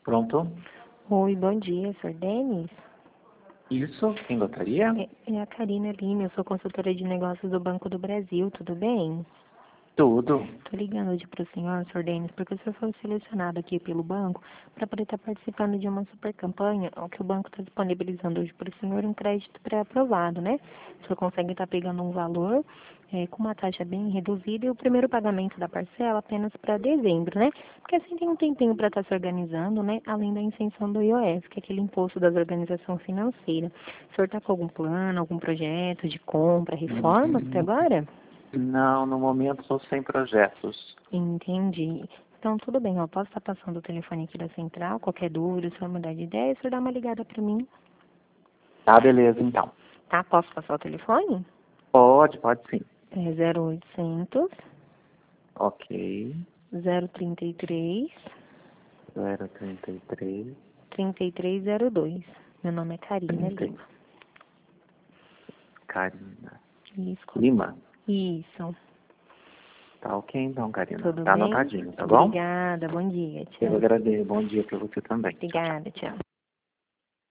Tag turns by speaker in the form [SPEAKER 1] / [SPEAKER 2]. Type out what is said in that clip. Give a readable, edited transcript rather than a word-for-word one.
[SPEAKER 1] Pronto?
[SPEAKER 2] Oi, bom dia, Sr. Denis?
[SPEAKER 1] Isso? Quem gostaria?
[SPEAKER 2] É a Karina Lima, eu sou consultora de negócios do Banco do Brasil, tudo bem?
[SPEAKER 1] Tudo.
[SPEAKER 2] Estou ligando hoje para o senhor, Sr. Denis, porque o senhor foi selecionado aqui pelo banco para poder estar participando de uma super campanha, o que o banco está disponibilizando hoje para o senhor um crédito pré-aprovado, né? O senhor consegue estar pegando um valor com uma taxa bem reduzida e o primeiro pagamento da parcela apenas para dezembro, né? Porque assim tem um tempinho para estar se organizando, né? Além da isenção do IOF, que é aquele imposto das organizações financeiras. O senhor está com algum plano, algum projeto de compra, reforma até agora?
[SPEAKER 1] Não, no momento sou sem projetos.
[SPEAKER 2] Entendi. Então, tudo bem, eu posso estar passando o telefone aqui da central, qualquer dúvida, se eu mudar de ideia, o senhor dá uma ligada para mim,
[SPEAKER 1] Tá, beleza, então.
[SPEAKER 2] tá? Posso passar o telefone?
[SPEAKER 1] Pode sim.
[SPEAKER 2] É 0800
[SPEAKER 1] Ok.
[SPEAKER 2] 033
[SPEAKER 1] 033.
[SPEAKER 2] 3302. Meu nome é Karina
[SPEAKER 1] 30.
[SPEAKER 2] Lima.
[SPEAKER 1] Karina.
[SPEAKER 2] Isso.
[SPEAKER 1] Lima?
[SPEAKER 2] Isso.
[SPEAKER 1] Tá ok então, Karina.
[SPEAKER 2] Tudo
[SPEAKER 1] Tá
[SPEAKER 2] bem?
[SPEAKER 1] anotadinho, tá bom?
[SPEAKER 2] Obrigada, bom dia,
[SPEAKER 1] Eu
[SPEAKER 2] tchau.
[SPEAKER 1] agradeço. Bom dia pra você também. Tchau, tchau.
[SPEAKER 2] Obrigada, tchau.